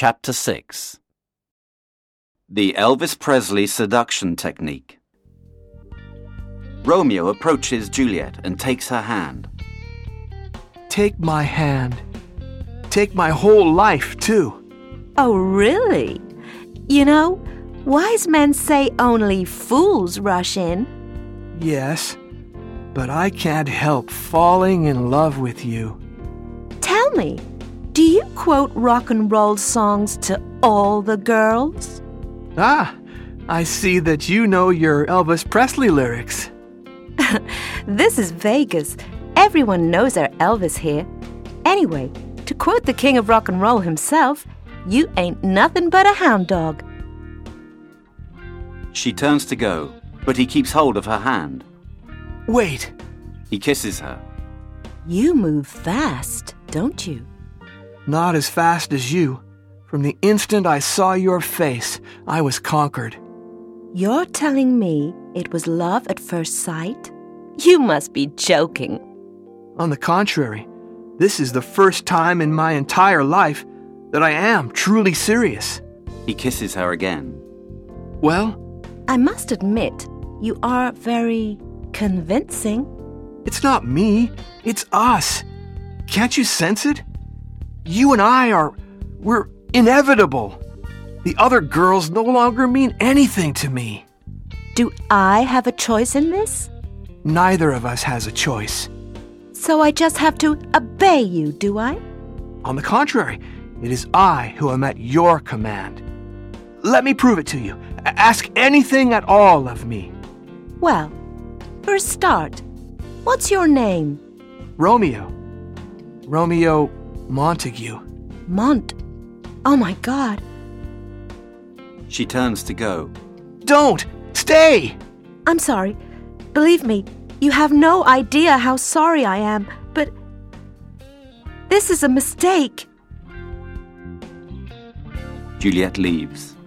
Chapter 6. The Elvis Presley Seduction Technique. Romeo approaches Juliet and takes her hand. Take my hand. Take my whole life, too. Oh, really? You know, wise men say only fools rush in. Yes, but I can't help falling in love with you. Tell me, do you quote rock and roll songs to all the girls? Ah, I see that you know your Elvis Presley lyrics. This is Vegas. Everyone knows our Elvis here. Anyway, to quote the king of rock and roll himself, you ain't nothing but a hound dog. She turns to go, but he keeps hold of her hand. Wait. He kisses her. You move fast, don't you? Not as fast as you. From the instant I saw your face, I was conquered. You're telling me it was love at first sight? You must be joking. On the contrary, this is the first time in my entire life that I am truly serious. He kisses her again. Well? I must admit, you are very convincing. It's not me, it's us. Can't you sense it? You and we're inevitable. The other girls no longer mean anything to me. Do I have a choice in this? Neither of us has a choice. So I just have to obey you, do I? On the contrary, it is I who am at your command. Let me prove it to you. Ask anything at all of me. Well, for a start, what's your name? Romeo. Romeo Montague. Oh my God. She turns to go. Don't! Stay! I'm sorry. Believe me, you have no idea how sorry I am, but this is a mistake. Juliet leaves.